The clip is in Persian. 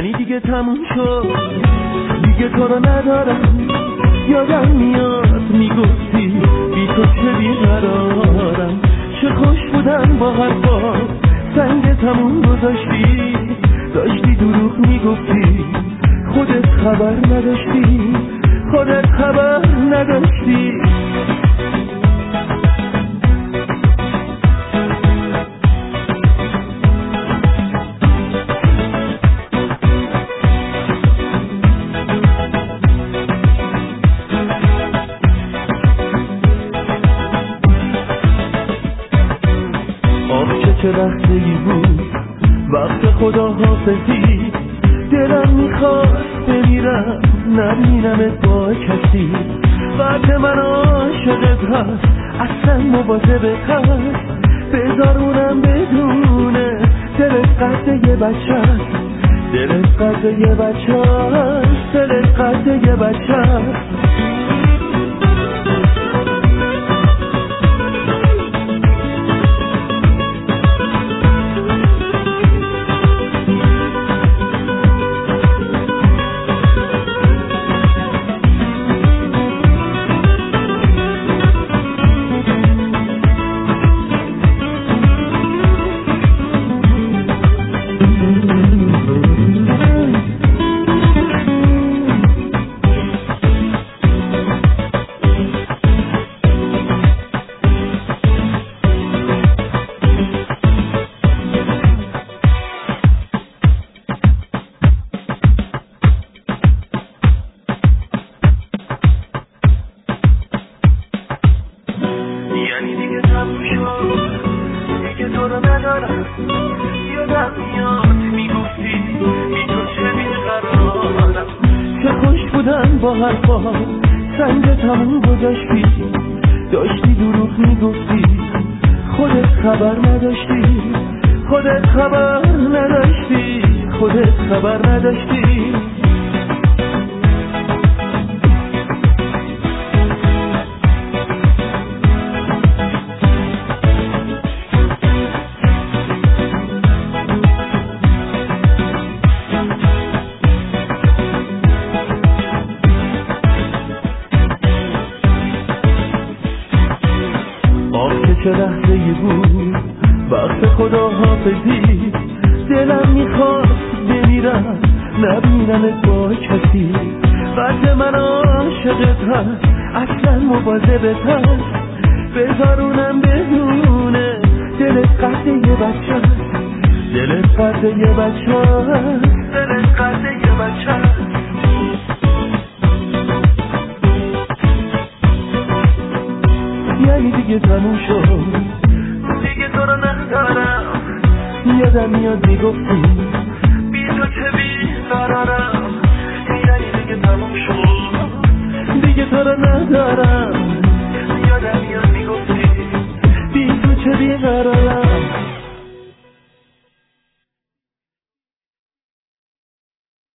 یعنی دیگه تموم شد، دیگه تو رو ندارم. یادم میاد میگفتی بی تو چه بیقرارم، چه خوش بودن با حرفا سنگ تموم گذاشتی. داشتی دروغ میگفتی، خودت خبر نداشتی، خودت خبر نداشتی. چه لحظه ای بود وقت خداحافظی، دلم میخواست بمیرم نبینمت با کسی. وقت من عاشقت هست، اصلا مواظبت هست. بذارونم بدونه دلت قد یه بچه هست، دلت قد یه بچه هست، دلت قد یه بچه هست. یعنی دیگه تموم شد، دیگه تو رو ندارم. یادم میاد میگفتی بی تو چه بیقرارم، چه خوش بودن با حرفا سنگ تموم گذاشتی. داشتی دروغ میگفتی، خودت خبر نداشتی، خودت خبر نداشتی، خودت خبر نداشتی. چه لحظه ای بود وقت خداحافظی، دلم میخواست بمیرم نبینمت با کسی. وقت من عاشقت هست، اصلا مواظبت هست. بذارونم بدونه دلت قد یه بچه هست، دلت قد یه بچه هست، دلت قد یه بچه هست. یعنی دیگه تموم شد، دیگه تو رو ندارم. یادم میاد میگفتی بی تو چه بیقرارم. یعنی دیگه تموم شد، دیگه تو رو ندارم. یادم میاد میگفتی بی تو چه بیقرارم.